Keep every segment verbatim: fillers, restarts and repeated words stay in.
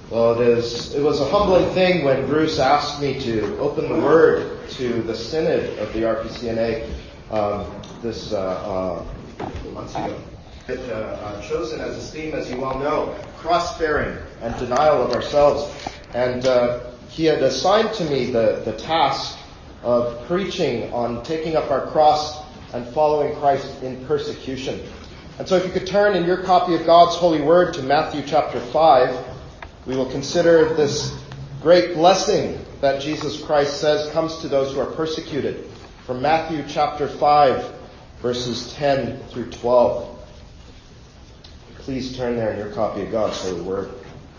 Well, it is. It was a humbling thing when Bruce asked me to open the Word to the Synod of the R P C N A um, this uh, uh, months ago. It, uh, uh, chosen as a theme, as you well know, cross-bearing and denial of ourselves. And uh, he had assigned to me the, the task of preaching on taking up our cross and following Christ in persecution. And so if you could turn in your copy of God's holy word to Matthew chapter five, we will consider this great blessing that Jesus Christ says comes to those who are persecuted. From Matthew chapter five, verses ten through twelve. Please turn there in your copy of God's holy word.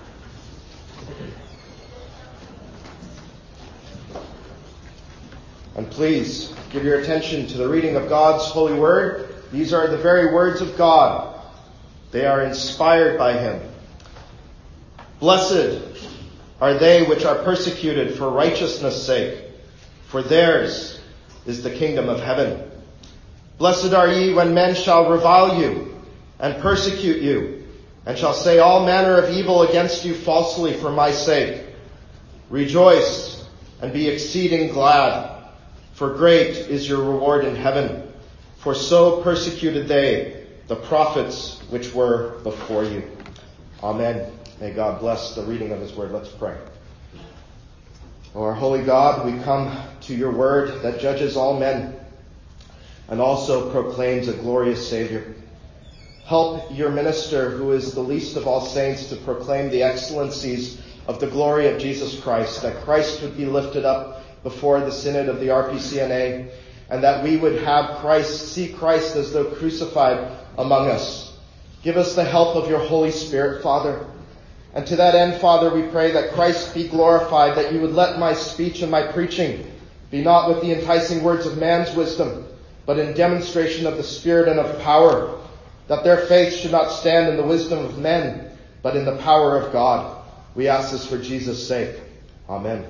And please give your attention to the reading of God's holy word. These are the very words of God. They are inspired by Him. Blessed are they which are persecuted for righteousness' sake, for theirs is the kingdom of heaven. Blessed are ye when men shall revile you and persecute you, and shall say all manner of evil against you falsely for my sake. Rejoice and be exceeding glad, for great is your reward in heaven. For so persecuted they the prophets which were before you. Amen. May God bless the reading of His word. Let's pray. O our holy God, we come to your word that judges all men and also proclaims a glorious Savior. Help your minister, who is the least of all saints, to proclaim the excellencies of the glory of Jesus Christ, that Christ would be lifted up before the Synod of the R P C N A, and that we would have Christ, see Christ as though crucified among us. Give us the help of your Holy Spirit, Father. And to that end, Father, we pray that Christ be glorified, that you would let my speech and my preaching be not with the enticing words of man's wisdom, but in demonstration of the Spirit and of power, that their faith should not stand in the wisdom of men, but in the power of God. We ask this for Jesus' sake. Amen.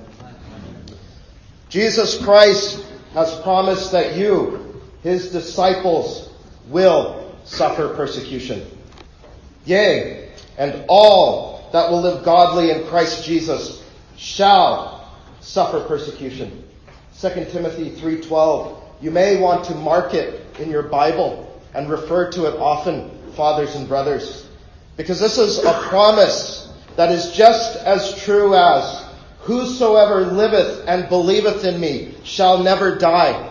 Jesus Christ has promised that you, his disciples, will suffer persecution. Yea, and all that will live godly in Christ Jesus shall suffer persecution. Second Timothy three twelve. You may want to mark it in your Bible and refer to it often, fathers and brothers, because this is a promise that is just as true as whosoever liveth and believeth in me shall never die.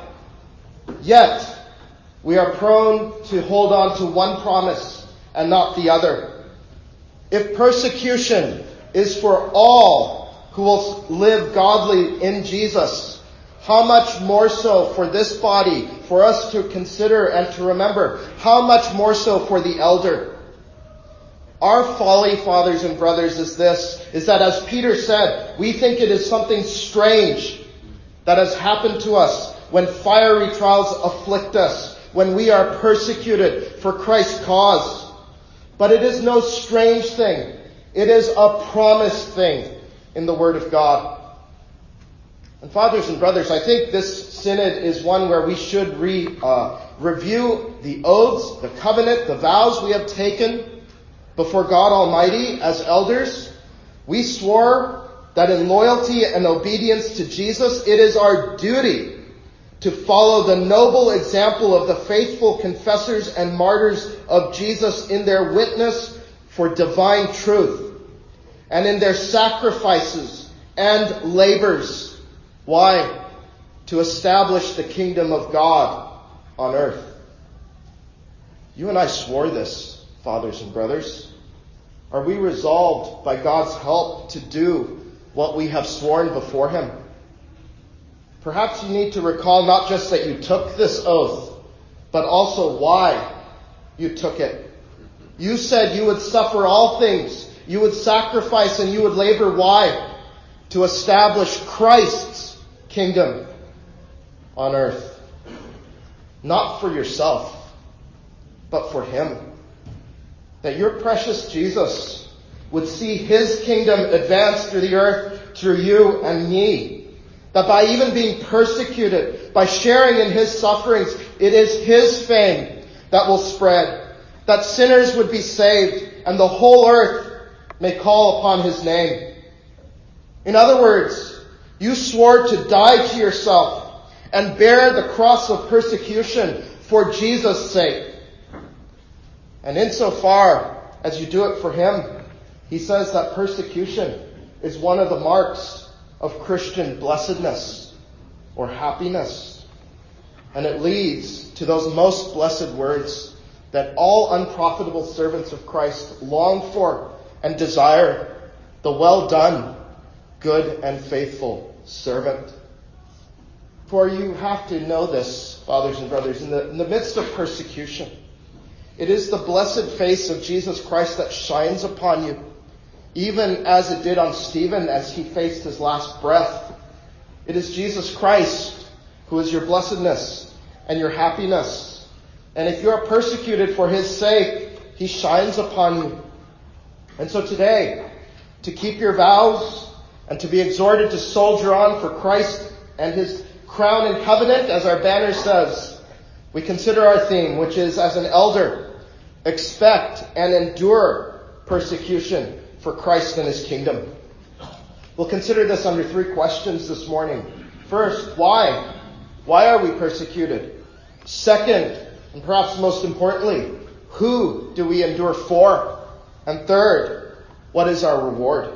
Yet we are prone to hold on to one promise and not the other. If persecution is for all who will live godly in Jesus, how much more so for this body, for us to consider and to remember, how much more so for the elder? Our folly, fathers and brothers, is this, is that as Peter said, we think it is something strange that has happened to us when fiery trials afflict us, when we are persecuted for Christ's cause. But it is no strange thing. It is a promised thing in the Word of God. And fathers and brothers, I think this synod is one where we should re, uh, review the oaths, the covenant, the vows we have taken before God Almighty as elders. We swore that in loyalty and obedience to Jesus, it is our duty to follow the noble example of the faithful confessors and martyrs of Jesus in their witness for divine truth and in their sacrifices and labors. Why? To establish the kingdom of God on earth. You and I swore this, fathers and brothers. Are we resolved by God's help to do what we have sworn before Him? Perhaps you need to recall not just that you took this oath, but also why you took it. You said you would suffer all things, you would sacrifice, and you would labor. Why? To establish Christ's kingdom on earth. Not for yourself, but for Him. That your precious Jesus would see His kingdom advance through the earth through you and me. That by even being persecuted, by sharing in His sufferings, it is His fame that will spread. That sinners would be saved and the whole earth may call upon his name. In other words, you swore to die to yourself and bear the cross of persecution for Jesus' sake. And insofar as you do it for him, he says that persecution is one of the marks of Christian blessedness or happiness. And it leads to those most blessed words that all unprofitable servants of Christ long for and desire: the well done, good and faithful servant. For you have to know this, fathers and brothers, in the, in the midst of persecution, it is the blessed face of Jesus Christ that shines upon you, even as it did on Stephen as he faced his last breath. It is Jesus Christ who is your blessedness and your happiness. And if you are persecuted for his sake, he shines upon you. And so today, to keep your vows and to be exhorted to soldier on for Christ and his crown and covenant, as our banner says, we consider our theme, which is, as an elder, expect and endure persecution for Christ and his kingdom. We'll consider this under three questions this morning. First, why? Why are we persecuted? Second, and perhaps most importantly, who do we endure for? And third, what is our reward?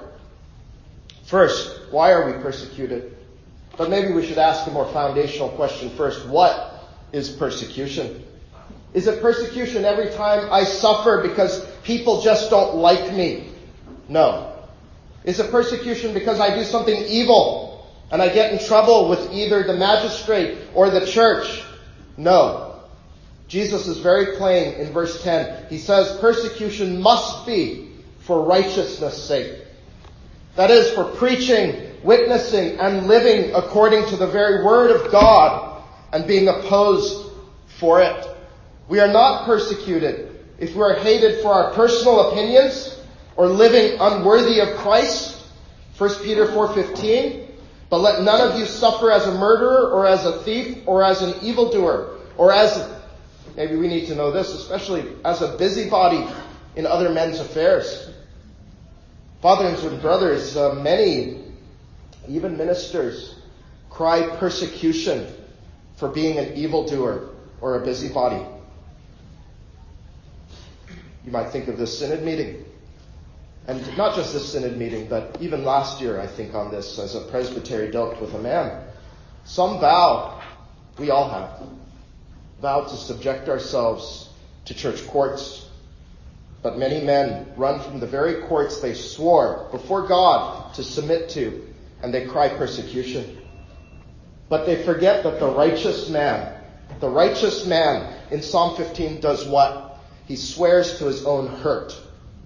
First, why are we persecuted? But maybe we should ask a more foundational question first. What is persecution? Is it persecution every time I suffer because people just don't like me? No. Is it persecution because I do something evil and I get in trouble with either the magistrate or the church? No. Jesus is very plain in verse ten. He says persecution must be for righteousness' sake. That is, for preaching, witnessing, and living according to the very word of God and being opposed for it. We are not persecuted if we are hated for our personal opinions or living unworthy of Christ. First Peter four fifteen. But let none of you suffer as a murderer or as a thief or as an evildoer or as, maybe we need to know this, especially as a busybody in other men's affairs. Fathers and brothers, uh, many, even ministers, cry persecution for being an evildoer or a busybody. You might think of this synod meeting. And not just this synod meeting, but even last year, I think, on this, as a presbytery dealt with a man. Some vow, we all have, vow to subject ourselves to church courts. But many men run from the very courts they swore before God to submit to, and they cry persecution. But they forget that the righteous man, the righteous man in Psalm fifteen does what? He swears to his own hurt.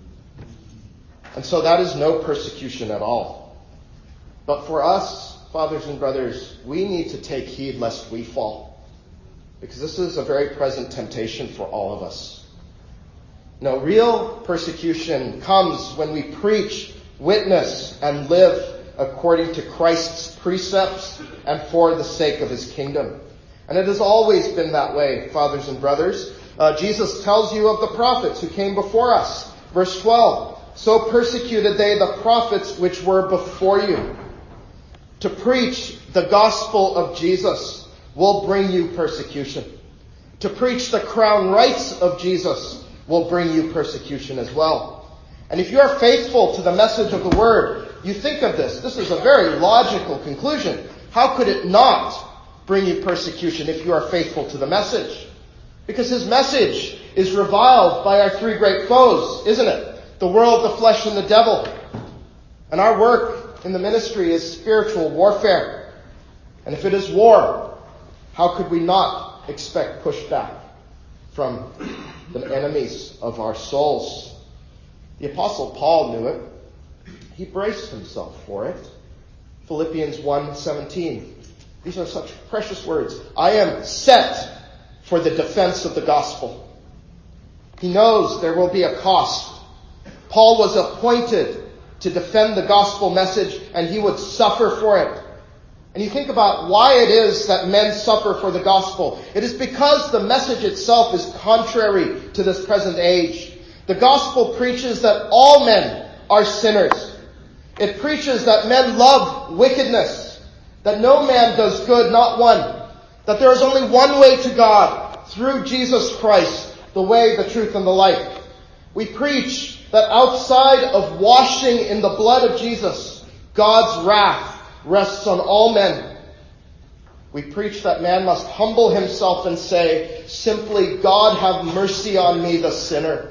And so that is no persecution at all. But for us, fathers and brothers, we need to take heed lest we fall. Because this is a very present temptation for all of us. No, real persecution comes when we preach, witness, and live according to Christ's precepts and for the sake of his kingdom. And it has always been that way, fathers and brothers. Uh, Jesus tells you of the prophets who came before us. Verse twelve. So persecuted they the prophets which were before you. To preach the gospel of Jesus will bring you persecution. To preach the crown rights of Jesus will bring you persecution as well. And if you are faithful to the message of the word, you think of this. This is a very logical conclusion. How could it not bring you persecution if you are faithful to the message? Because his message is reviled by our three great foes, isn't it? The world, the flesh, and the devil. And our work in the ministry is spiritual warfare. And if it is war, how could we not expect pushback from the enemies of our souls? The Apostle Paul knew it. He braced himself for it. Philippians one seventeen. These are such precious words. I am set for the defense of the gospel. He knows there will be a cost. Paul was appointed to defend the gospel message, and he would suffer for it. And you think about why it is that men suffer for the gospel. It is because the message itself is contrary to this present age. The gospel preaches that all men are sinners. It preaches that men love wickedness, that no man does good, not one, that there is only one way to God, through Jesus Christ, the way, the truth, and the life. We preach that outside of washing in the blood of Jesus, God's wrath rests on all men. We preach that man must humble himself and say, simply, God have mercy on me, the sinner.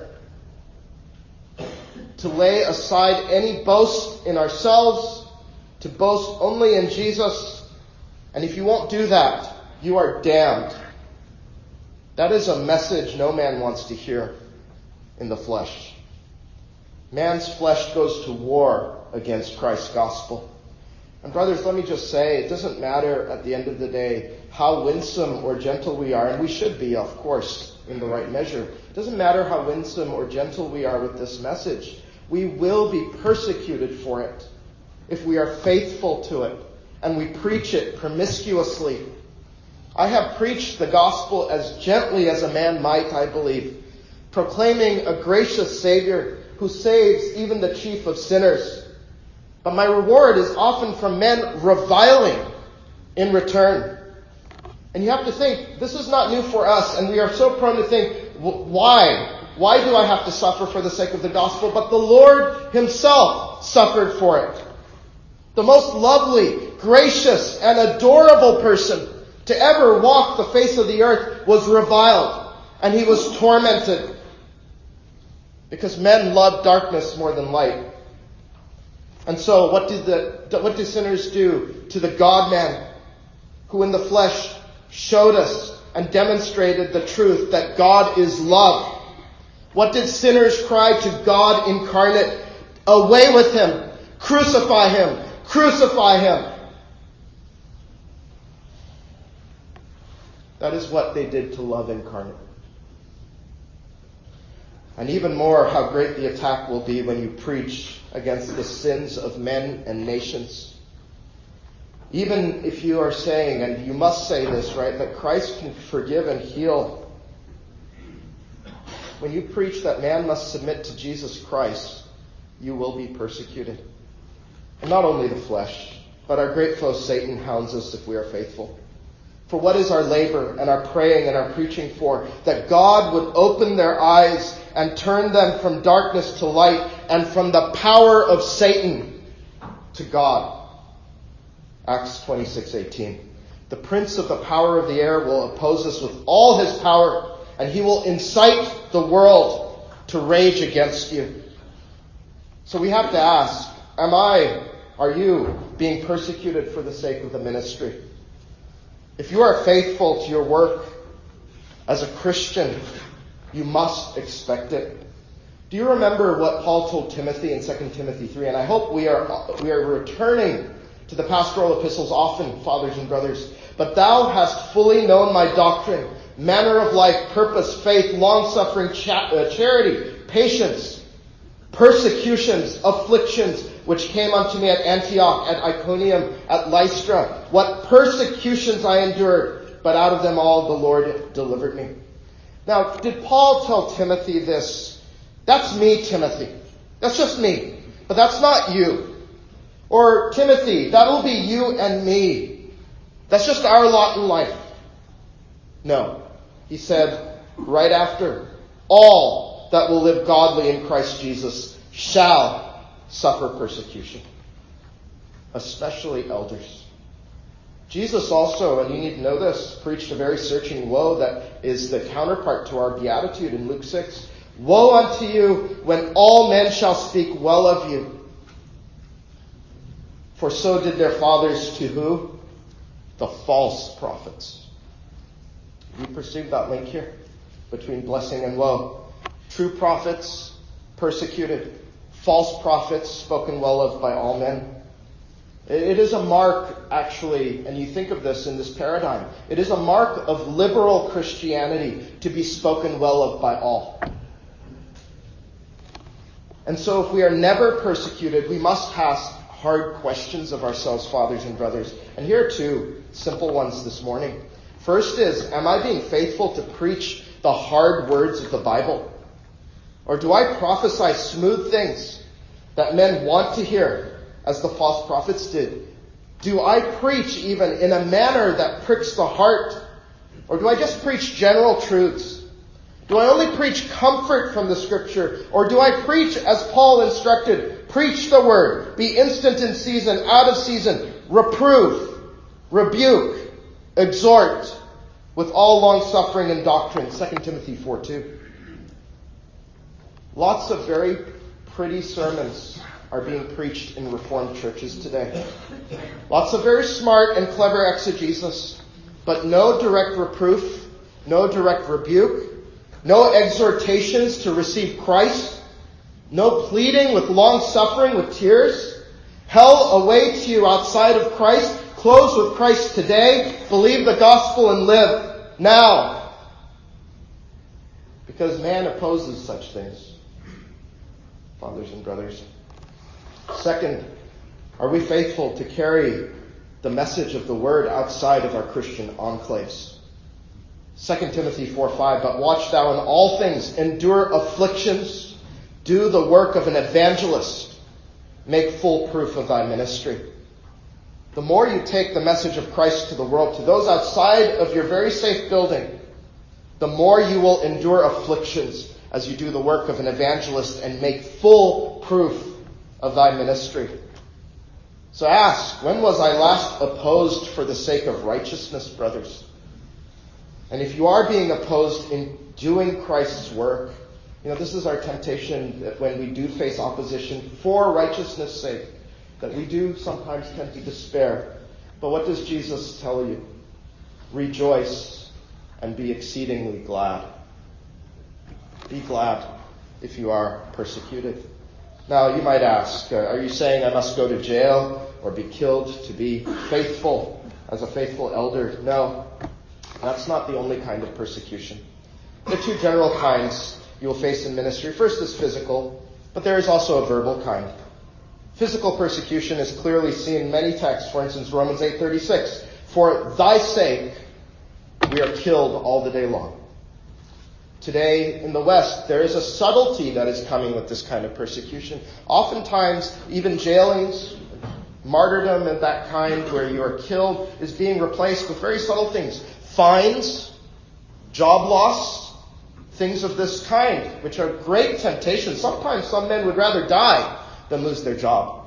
To lay aside any boast in ourselves, to boast only in Jesus. And if you won't do that, you are damned. That is a message no man wants to hear in the flesh. Man's flesh goes to war against Christ's gospel. And brothers, let me just say, it doesn't matter at the end of the day how winsome or gentle we are, and we should be, of course, in the right measure. It doesn't matter how winsome or gentle we are with this message. We will be persecuted for it if we are faithful to it and we preach it promiscuously. I have preached the gospel as gently as a man might, I believe, proclaiming a gracious Savior who saves even the chief of sinners. But my reward is often from men reviling in return. And you have to think, this is not new for us, and we are so prone to think, why? Why do I have to suffer for the sake of the gospel? But the Lord himself suffered for it. The most lovely, gracious, and adorable person to ever walk the face of the earth was reviled, and he was tormented. Because men love darkness more than light. And so what did the what do sinners do to the God-man who in the flesh showed us and demonstrated the truth that God is love? What did sinners cry to God incarnate? Away with him! Crucify him! Crucify him! That is what they did to love incarnate. And even more, how great the attack will be when you preach against the sins of men and nations. Even if you are saying, and you must say this, right, that Christ can forgive and heal. When you preach that man must submit to Jesus Christ, you will be persecuted. And not only the flesh, but our great foe Satan hounds us if we are faithful. For what is our labor and our praying and our preaching for? That God would open their eyes and turn them from darkness to light and from the power of Satan to God. Acts twenty-six eighteen. The prince of the power of the air will oppose us with all his power, and he will incite the world to rage against you. So we have to ask, am I, are you being persecuted for the sake of the ministry? If you are faithful to your work as a Christian, you must expect it. Do you remember what Paul told Timothy in Second Timothy three? And I hope we are we are returning to the pastoral epistles often, fathers and brothers. But thou hast fully known my doctrine, manner of life, purpose, faith, long-suffering, cha- uh, charity, patience, persecutions, afflictions, which came unto me at Antioch, at Iconium, at Lystra. What persecutions I endured, but out of them all the Lord delivered me. Now, did Paul tell Timothy this? That's me, Timothy. That's just me. But that's not you. Or, Timothy, that'll be you and me. That's just our lot in life. No. He said, right after, all that will live godly in Christ Jesus shall suffer persecution. Especially elders. Jesus also, and you need to know this, preached a very searching woe that is the counterpart to our beatitude in Luke six. Woe unto you when all men shall speak well of you. For so did their fathers to who? The false prophets. You perceive that link here between blessing and woe. True prophets persecuted. False prophets spoken well of by all men. It is a mark, actually, and you think of this in this paradigm, it is a mark of liberal Christianity to be spoken well of by all. And so if we are never persecuted, we must ask hard questions of ourselves, fathers and brothers. And here are two simple ones this morning. First is, am I being faithful to preach the hard words of the Bible? Or do I prophesy smooth things that men want to hear, as the false prophets did? Do I preach even in a manner that pricks the heart? Or do I just preach general truths? Do I only preach comfort from the Scripture? Or do I preach, as Paul instructed, preach the word, be instant in season, out of season, reprove, rebuke, exhort, with all long-suffering and doctrine? Second Timothy four two. Lots of very pretty sermons are being preached in Reformed churches today. Lots of very smart and clever exegesis, but no direct reproof, no direct rebuke, no exhortations to receive Christ, no pleading with long-suffering, with tears. Hell awaits you outside of Christ. Close with Christ today. Believe the gospel and live now. Because man opposes such things, fathers and brothers. Second, are we faithful to carry the message of the word outside of our Christian enclaves? Second Timothy four five, but watch thou in all things, endure afflictions, do the work of an evangelist, make full proof of thy ministry. The more you take the message of Christ to the world, to those outside of your very safe building, the more you will endure afflictions as you do the work of an evangelist and make full proof of thy ministry. So ask, when was I last opposed for the sake of righteousness, brothers? And if you are being opposed in doing Christ's work, you know, this is our temptation that when we do face opposition for righteousness' sake, that we do sometimes tend to despair. But what does Jesus tell you? Rejoice and be exceedingly glad. Be glad if you are persecuted. Now, you might ask, uh, are you saying I must go to jail or be killed to be faithful as a faithful elder? No. That's not the only kind of persecution. There are two general kinds you will face in ministry. First is physical, but there is also a verbal kind. Physical persecution is clearly seen in many texts. For instance, Romans eight thirty-six. For thy sake we are killed all the day long. Today in the West, there is a subtlety that is coming with this kind of persecution. Oftentimes, even jailings, martyrdom and that kind where you are killed is being replaced with very subtle things. Fines, job loss, things of this kind, which are great temptations. Sometimes some men would rather die than lose their job.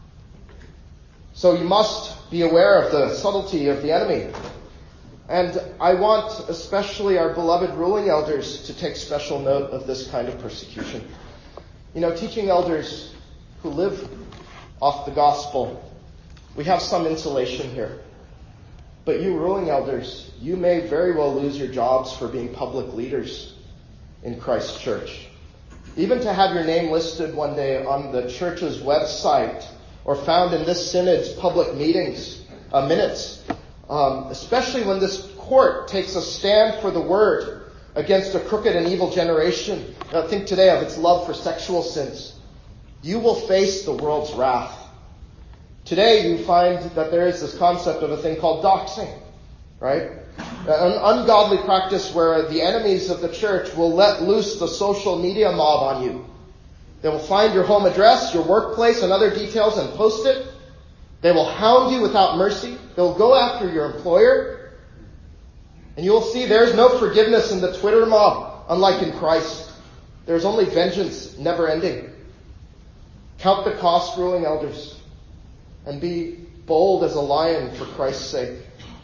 So you must be aware of the subtlety of the enemy. And I want especially our beloved ruling elders to take special note of this kind of persecution. You know, teaching elders who live off the gospel, we have some insulation here. But you ruling elders, you may very well lose your jobs for being public leaders in Christ's church. Even to have your name listed one day on the church's website or found in this synod's public meetings, uh, minutes, um, especially when this court takes a stand for the word against a crooked and evil generation. Now, think today of its love for sexual sins. You will face the world's wrath. Today you find that there is this concept of a thing called doxing, right? An ungodly practice where the enemies of the church will let loose the social media mob on you. They will find your home address, your workplace, and other details and post it. They will hound you without mercy. They will go after your employer. And you will see there's no forgiveness in the Twitter mob, unlike in Christ. There's only vengeance, never ending. Count the cost, ruling elders, and be bold as a lion for Christ's sake.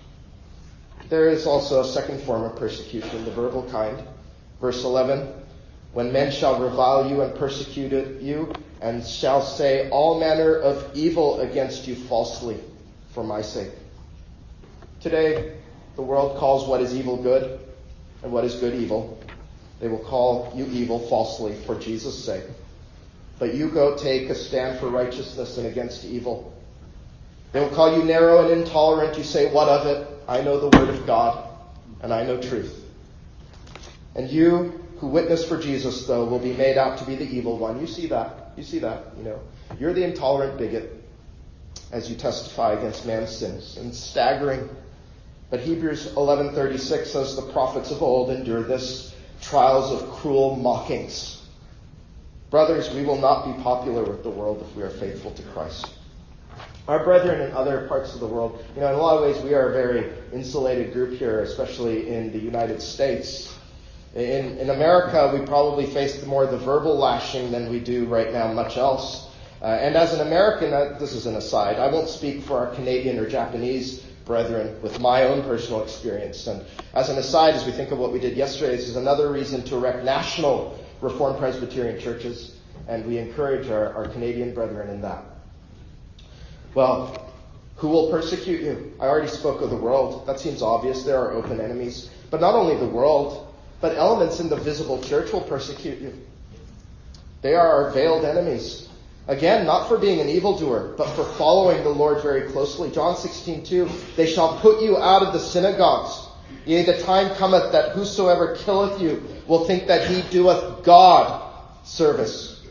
There is also a second form of persecution, the verbal kind. Verse eleven, when men shall revile you and persecute you, and shall say all manner of evil against you falsely for my sake. Today, the world calls what is evil good, and what is good evil. They will call you evil falsely for Jesus' sake. But you go take a stand for righteousness and against evil. They will call you narrow and intolerant. You say, what of it? I know the word of God, and I know truth. And you who witness for Jesus, though, will be made out to be the evil one. You see that. You see that, you know. You're the intolerant bigot as you testify against man's sins. And staggering. But Hebrews eleven thirty-six says the prophets of old endured this, trials of cruel mockings. Brothers, we will not be popular with the world if we are faithful to Christ. Our brethren in other parts of the world, you know, in a lot of ways we are a very insulated group here, especially in the United States. In, in America, we probably face more the verbal lashing than we do right now much else. Uh, and as an American, uh, this is an aside, I won't speak for our Canadian or Japanese brethren with my own personal experience. And as an aside, as we think of what we did yesterday, this is another reason to erect national Reformed Presbyterian churches, and we encourage our, our Canadian brethren in that. Well, who will persecute you? I already spoke of the world. That seems obvious. There are open enemies. But not only the world, but elements in the visible church will persecute you. They are our veiled enemies. Again, not for being an evildoer, but for following the Lord very closely. John sixteen two, they shall put you out of the synagogues. Yea, the time cometh that whosoever killeth you will think that he doeth God service.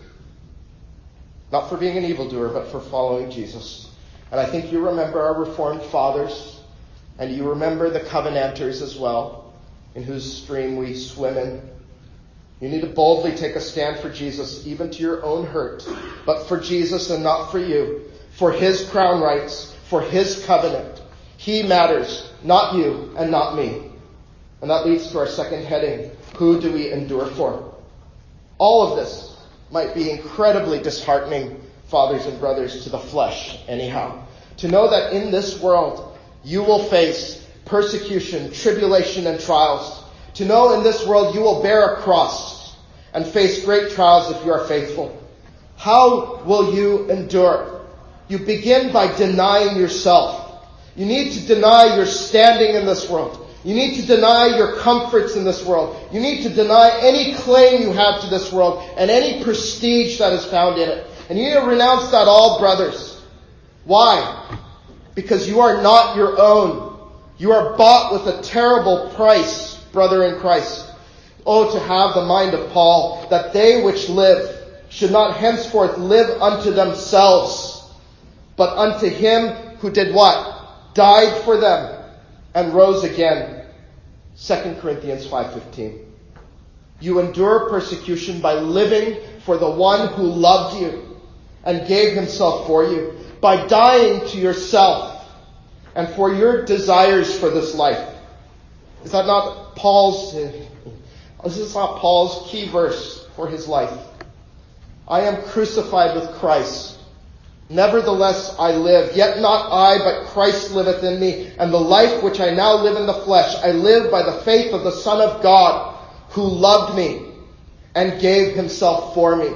Not for being an evildoer, but for following Jesus. And I think you remember our Reformed fathers, and you remember the Covenanters as well, in whose stream we swim in. You need to boldly take a stand for Jesus, even to your own hurt, but for Jesus and not for you, for his crown rights, for his covenant. He matters, not you and not me. And that leads to our second heading. Who do we endure for? All of this might be incredibly disheartening, fathers and brothers, to the flesh anyhow. To know that in this world you will face persecution, tribulation, and trials. To know in this world you will bear a cross and face great trials if you are faithful. How will you endure? You begin by denying yourself. You need to deny your standing in this world. You need to deny your comforts in this world. You need to deny any claim you have to this world and any prestige that is found in it. And you need to renounce that all, brothers. Why? Because you are not your own. You are bought with a terrible price, brother in Christ. Oh, to have the mind of Paul, that they which live should not henceforth live unto themselves, but unto him who did what? Died for them and rose again. Second Corinthians five fifteen. You endure persecution by living for the one who loved you and gave himself for you, by dying to yourself and for your desires for this life. Is that not Paul's, is this not Paul's key verse for his life? I am crucified with Christ. Nevertheless I live, yet not I, but Christ liveth in me. And the life which I now live in the flesh, I live by the faith of the Son of God, who loved me and gave himself for me.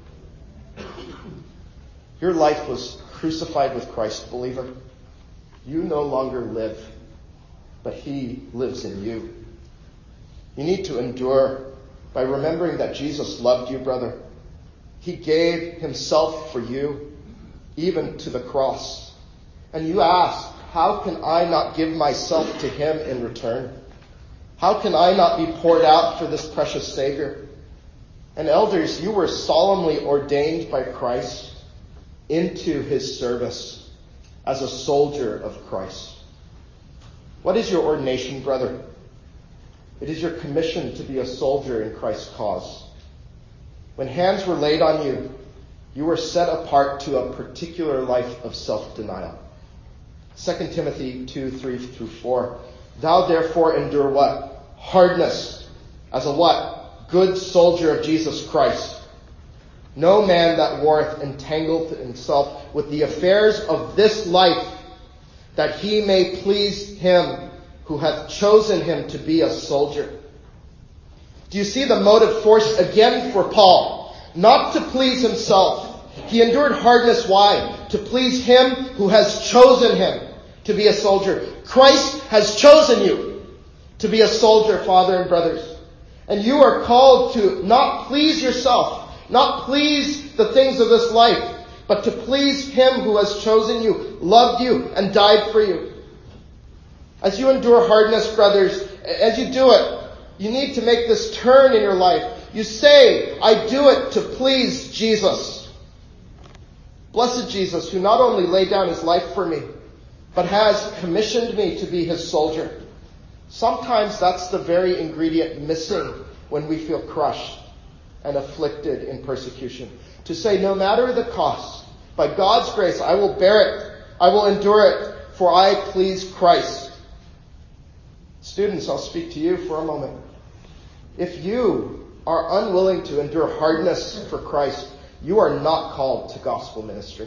Your life was crucified with Christ, believer. You no longer live, but he lives in you. You need to endure by remembering that Jesus loved you, brother. He gave himself for you, even to the cross. And you ask, how can I not give myself to him in return? How can I not be poured out for this precious Savior? And elders, you were solemnly ordained by Christ into his service as a soldier of Christ. What is your ordination, brother? It is your commission to be a soldier in Christ's cause. When hands were laid on you, you were set apart to a particular life of self-denial. Second Timothy two, three through four. Thou therefore endure what? Hardness, as a what? Good soldier of Jesus Christ. No man that warreth entangled himself with the affairs of this life, that he may please him who hath chosen him to be a soldier. Do you see the motive force again for Paul? Not to please himself. He endured hardness. Why? To please him who has chosen him to be a soldier. Christ has chosen you to be a soldier, father and brothers. And you are called to not please yourself, not please the things of this life, but to please him who has chosen you, loved you, and died for you. As you endure hardness, brothers, as you do it, you need to make this turn in your life. You say, I do it to please Jesus. Blessed Jesus, who not only laid down his life for me, but has commissioned me to be his soldier. Sometimes that's the very ingredient missing when we feel crushed. and afflicted in persecution. To say, no matter the cost, by God's grace, I will bear it. I will endure it, for I please Christ. Students, I'll speak to you for a moment. If you are unwilling to endure hardness for Christ, you are not called to gospel ministry.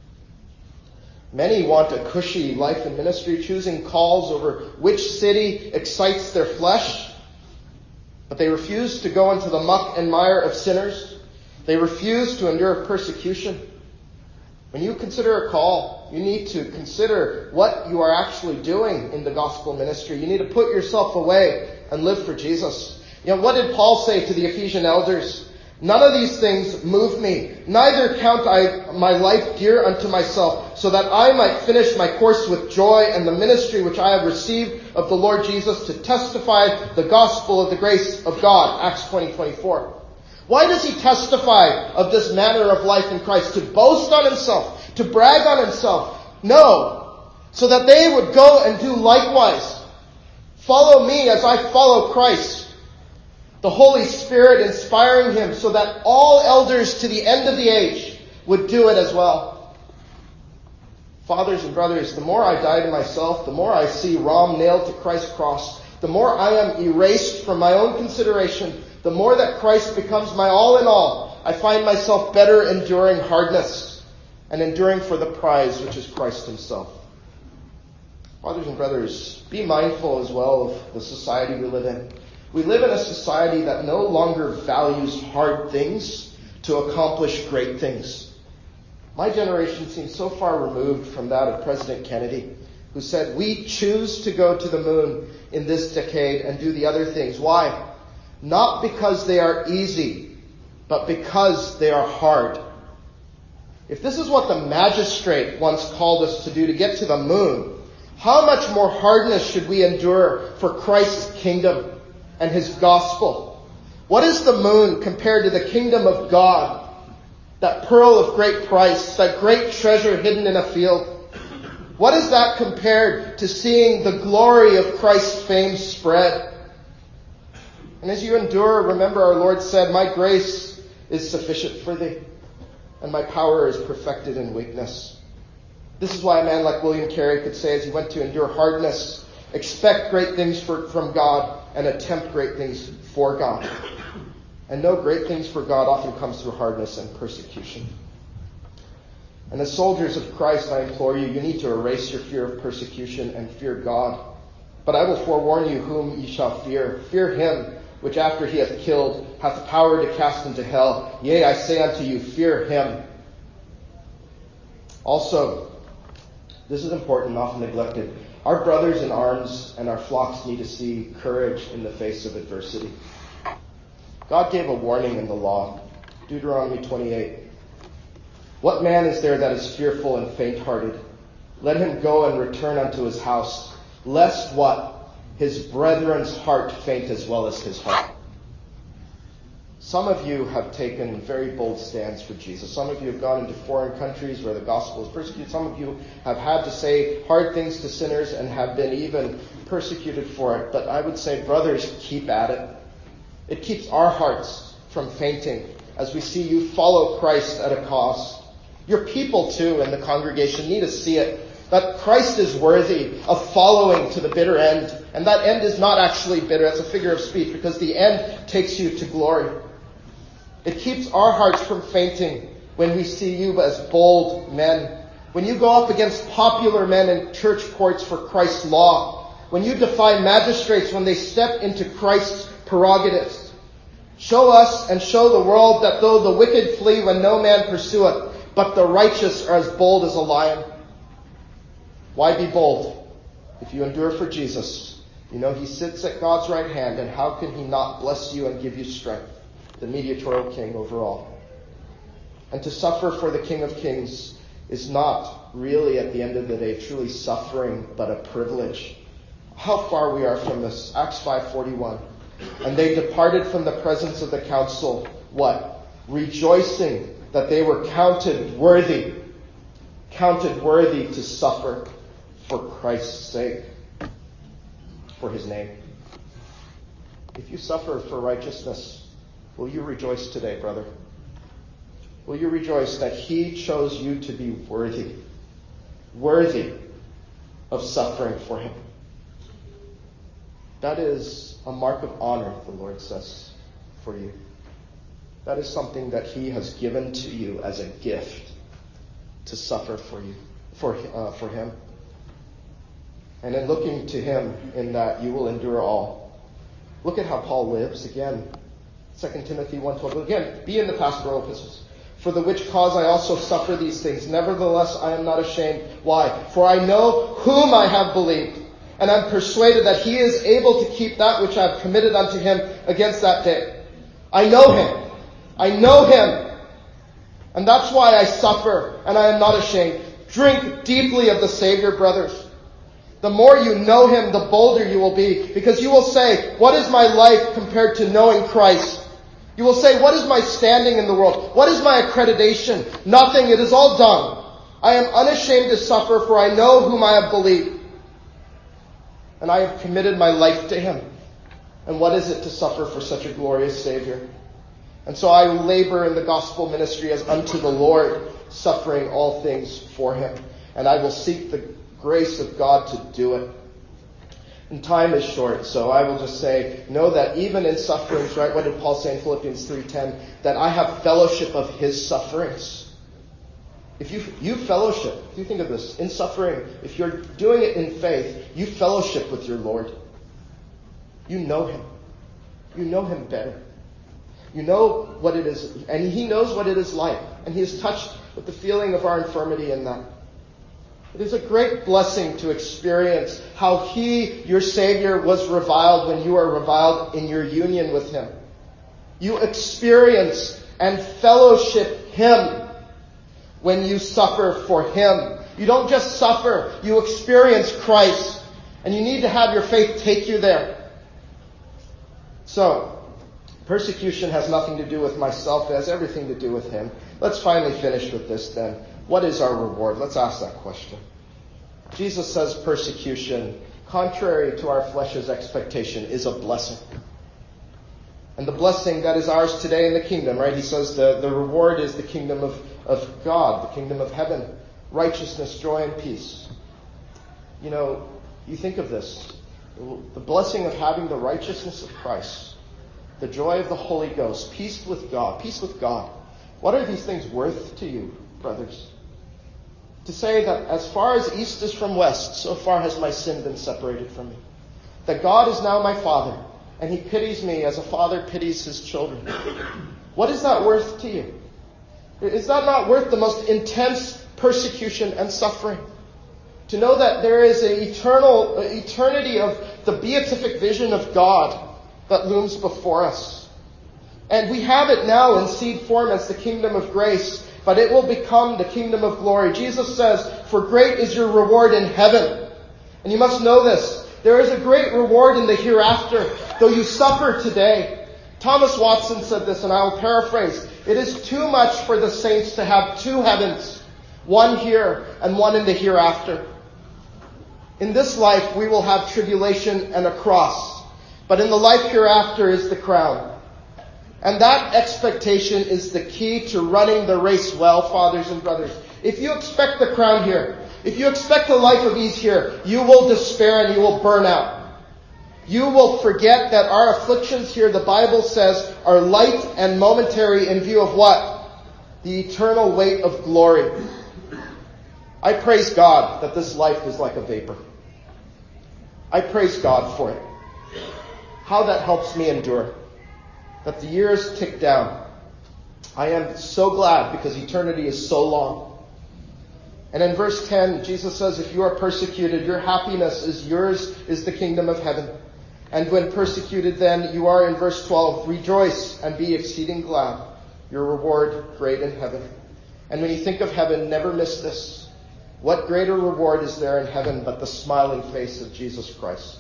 Many want a cushy life in ministry, choosing calls over which city excites their flesh, but they refuse to go into the muck and mire of sinners. They refuse to endure persecution. When you consider a call, you need to consider what you are actually doing in the gospel ministry. You need to put yourself away and live for Jesus. You know, what did Paul say to the Ephesian elders? None of these things move me. Neither count I my life dear unto myself, so that I might finish my course with joy and the ministry which I have received of the Lord Jesus to testify the gospel of the grace of God. Acts twenty twenty-four. Why does he testify of this manner of life in Christ? To boast on himself? To brag on himself? No. So that they would go and do likewise. Follow me as I follow Christ. The Holy Spirit inspiring him so that all elders to the end of the age would do it as well. Fathers and brothers, the more I die to myself, the more I see Rom nailed to Christ's cross, the more I am erased from my own consideration, the more that Christ becomes my all in all, I find myself better enduring hardness and enduring for the prize, which is Christ himself. Fathers and brothers, be mindful as well of the society we live in. We live in a society that no longer values hard things to accomplish great things. My generation seems so far removed from that of President Kennedy, who said, we choose to go to the moon in this decade and do the other things. Why? Not because they are easy, but because they are hard. If this is what the magistrate once called us to do, to get to the moon, how much more hardness should we endure for Christ's kingdom and his gospel? What is the moon compared to the kingdom of God? That pearl of great price, that great treasure hidden in a field. What is that compared to seeing the glory of Christ's fame spread? And as you endure, remember our Lord said, my grace is sufficient for thee, and my power is perfected in weakness. This is why a man like William Carey could say, as he went to endure hardness, expect great things for, from God and attempt great things for God. And know great things for God often comes through hardness and persecution. And as soldiers of Christ, I implore you, you need to erase your fear of persecution and fear God. But I will forewarn you whom ye shall fear. Fear him which after he hath killed hath power to cast into hell. Yea, I say unto you, fear him. Also, this is important, often neglected. Our brothers in arms and our flocks need to see courage in the face of adversity. God gave a warning in the law. Deuteronomy twenty-eight. What man is there that is fearful and faint-hearted? Let him go and return unto his house, lest what? His brethren's heart faint as well as his heart. Some of you have taken very bold stands for Jesus. Some of you have gone into foreign countries where the gospel is persecuted. Some of you have had to say hard things to sinners and have been even persecuted for it. But I would say, brothers, keep at it. It keeps our hearts from fainting as we see you follow Christ at a cost. Your people, too, in the congregation need to see it. That Christ is worthy of following to the bitter end. And that end is not actually bitter. That's a figure of speech, because the end takes you to glory. It keeps our hearts from fainting when we see you as bold men. When you go up against popular men in church courts for Christ's law. When you defy magistrates when they step into Christ's prerogatives. Show us and show the world that though the wicked flee when no man pursueth, but the righteous are as bold as a lion. Why be bold? If you endure for Jesus, you know he sits at God's right hand, and how can he not bless you and give you strength? The mediatorial king over all. And to suffer for the King of Kings is not really, at the end of the day, truly suffering, but a privilege. How far we are from this. Acts five forty-one. And they departed from the presence of the council, what? Rejoicing that they were counted worthy, counted worthy to suffer for Christ's sake, for his name. If you suffer for righteousness, Will you rejoice today, brother? Will you rejoice that he chose you to be worthy, worthy of suffering for him? That is a mark of honor, the Lord says, for you. That is something that he has given to you as a gift to suffer for you, for uh, for him. And in looking to him in that, you will endure all. Look at how Paul lives again. Second Timothy one twelve. Again, be in the pastoral epistles. For the which cause I also suffer these things. Nevertheless, I am not ashamed. Why? For I know whom I have believed, and am persuaded that he is able to keep that which I have committed unto him against that day. I know him. I know him. And that's why I suffer, and I am not ashamed. Drink deeply of the Savior, brothers. The more you know him, the bolder you will be. Because you will say, what is my life compared to knowing Christ? You will say, what is my standing in the world? What is my accreditation? Nothing. It is all done. I am unashamed to suffer, for I know whom I have believed. And I have committed my life to him. And what is it to suffer for such a glorious Savior? And so I labor in the gospel ministry as unto the Lord, suffering all things for him. And I will seek the grace of God to do it. And time is short, so I will just say, know that even in sufferings, right? What did Paul say in Philippians three ten? That I have fellowship of his sufferings. If you you fellowship, if you think of this, in suffering, if you're doing it in faith, you fellowship with your Lord. You know him. You know him better. You know what it is, and he knows what it is like. And he is touched with the feeling of our infirmity in that. It is a great blessing to experience how he, your Savior, was reviled when you are reviled in your union with him. You experience and fellowship him when you suffer for him. You don't just suffer, you experience Christ. And you need to have your faith take you there. So, persecution has nothing to do with myself. It has everything to do with him. Let's finally finish with this then. What is our reward? Let's ask that question. Jesus says persecution, contrary to our flesh's expectation, is a blessing. And the blessing that is ours today in the kingdom, right? He says the, the reward is the kingdom of, of God, the kingdom of heaven, righteousness, joy, and peace. You know, you think of this. The blessing of having the righteousness of Christ, the joy of the Holy Ghost, peace with God, peace with God. What are these things worth to you, brothers? To say that as far as east is from west, so far has my sin been separated from me. That God is now my Father, and he pities me as a father pities his children. What is that worth to you? Is that not worth the most intense persecution and suffering? To know that there is an eternal eternity of the beatific vision of God that looms before us. And we have it now in seed form as the kingdom of grace, but it will become the kingdom of glory. Jesus says, for great is your reward in heaven. And you must know this. There is a great reward in the hereafter, though you suffer today. Thomas Watson said this, and I will paraphrase. It is too much for the saints to have two heavens, one here and one in the hereafter. In this life, we will have tribulation and a cross. But in the life hereafter is the crown. And that expectation is the key to running the race well, fathers and brothers. If you expect the crown here, if you expect a life of ease here, you will despair and you will burn out. You will forget that our afflictions here, the Bible says, are light and momentary in view of what? The eternal weight of glory. I praise God that this life is like a vapor. I praise God for it. How that helps me endure. That the years tick down. I am so glad because eternity is so long. And in verse ten, Jesus says, if you are persecuted, your happiness is yours, is the kingdom of heaven. And when persecuted, then you are, in verse twelve, rejoice and be exceeding glad. Your reward great in heaven. And when you think of heaven, never miss this. What greater reward is there in heaven but the smiling face of Jesus Christ?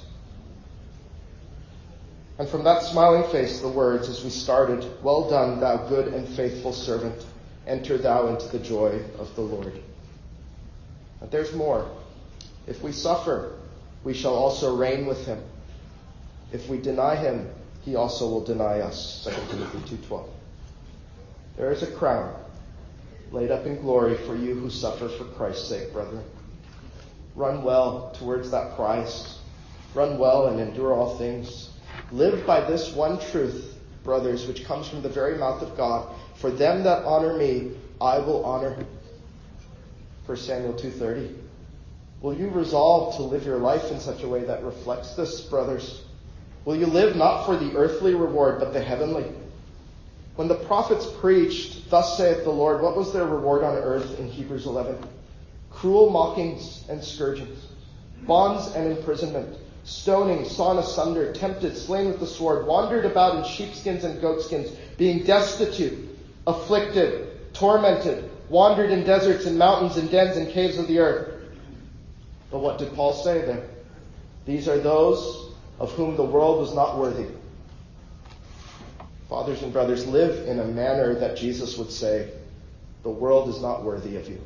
And from that smiling face, the words, as we started, well done, thou good and faithful servant. Enter thou into the joy of the Lord. But there's more. If we suffer, we shall also reign with him. If we deny him, he also will deny us. Second Timothy two twelve. There is a crown laid up in glory for you who suffer for Christ's sake, brethren. Run well towards that prize. Run well and endure all things. Live by this one truth, brothers, which comes from the very mouth of God. For them that honor me, I will honor. First Samuel two thirty. Will you resolve to live your life in such a way that reflects this, brothers? Will you live not for the earthly reward, but the heavenly? When the prophets preached, thus saith the Lord, what was their reward on earth in Hebrews eleven? Cruel mockings and scourgings, bonds and imprisonment, stoning, sawn asunder, tempted, slain with the sword, wandered about in sheepskins and goatskins, being destitute, afflicted, tormented, wandered in deserts and mountains and dens and caves of the earth. But what did Paul say there? These are those of whom the world was not worthy. Fathers and brothers, live in a manner that Jesus would say, the world is not worthy of you.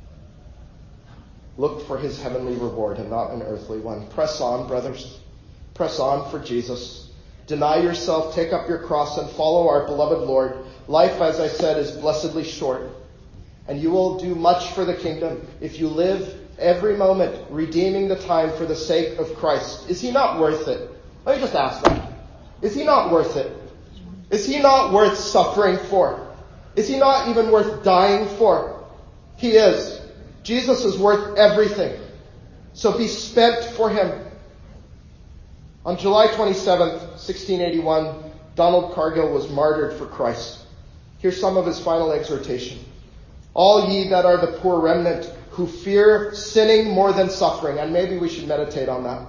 Look for his heavenly reward and not an earthly one. Press on, brothers. Press on for Jesus. Deny yourself, take up your cross, and follow our beloved Lord. Life, as I said, is blessedly short. And you will do much for the kingdom if you live every moment redeeming the time for the sake of Christ. Is he not worth it? Let me just ask that. Is he not worth it? Is he not worth suffering for? Is he not even worth dying for? He is. Jesus is worth everything. So be spent for him. On July twenty-seventh, sixteen eighty-one, Donald Cargill was martyred for Christ. Here's some of his final exhortation. All ye that are the poor remnant, who fear sinning more than suffering, and maybe we should meditate on that,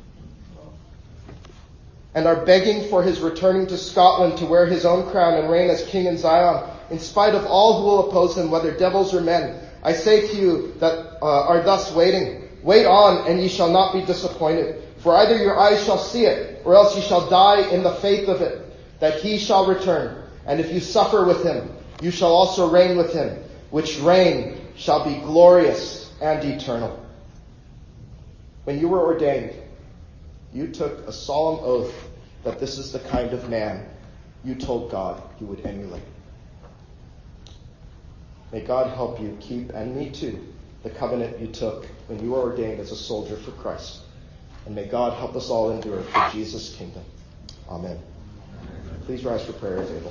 and are begging for his returning to Scotland to wear his own crown and reign as king in Zion, in spite of all who will oppose him, whether devils or men, I say to you that uh, are thus waiting, wait on, and ye shall not be disappointed. For either your eyes shall see it, or else ye shall die in the faith of it, that he shall return. And if you suffer with him, you shall also reign with him, which reign shall be glorious and eternal. When you were ordained, you took a solemn oath that this is the kind of man you told God you would emulate. May God help you keep, and me too, the covenant you took when you were ordained as a soldier for Christ. And may God help us all endure for Jesus' kingdom. Amen. Please rise for prayer if able.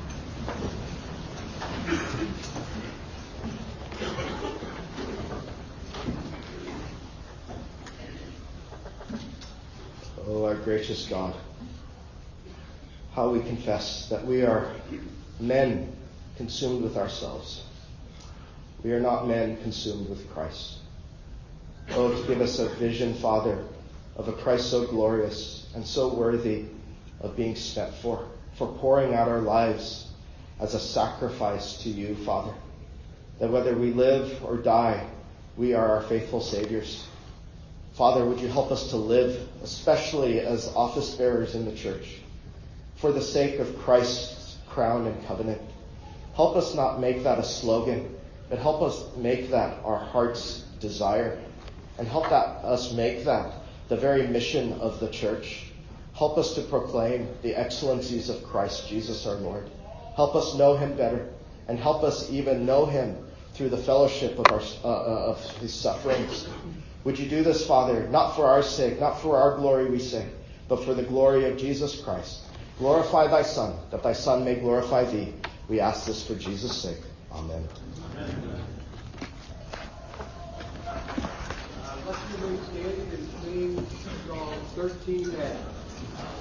Oh, our gracious God, how we confess that we are men consumed with ourselves. We are not men consumed with Christ. Oh, to give us a vision, Father, of a Christ so glorious and so worthy of being spent for, for pouring out our lives as a sacrifice to you, Father, that whether we live or die, we are our faithful Saviors. Father, would you help us to live, especially as office bearers in the church, for the sake of Christ's crown and covenant. Help us not make that a slogan, but help us make that our heart's desire. And help that us make that the very mission of the church. Help us to proclaim the excellencies of Christ Jesus our Lord. Help us know him better, and help us even know him through the fellowship of, our, uh, of his sufferings. Would you do this, Father, not for our sake, not for our glory, we say, but for the glory of Jesus Christ. Glorify thy Son, that thy Son may glorify thee. We ask this for Jesus' sake. Amen. Amen. Uh, let's remain standing and sing Psalm thirteen A.